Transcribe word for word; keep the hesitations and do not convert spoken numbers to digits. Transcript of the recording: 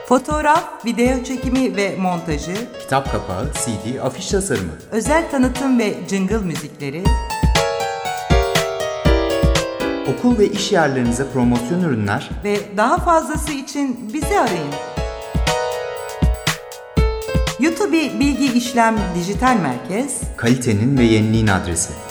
Fotoğraf, video çekimi ve montajı, kitap kapağı, C D, afiş tasarımı, özel tanıtım ve jingle müzikleri, okul ve iş yerlerinize promosyon ürünler ve daha fazlası için bizi arayın. YouTube Bilgi İşlem Dijital Merkez, kalitenin ve yeniliğin adresi.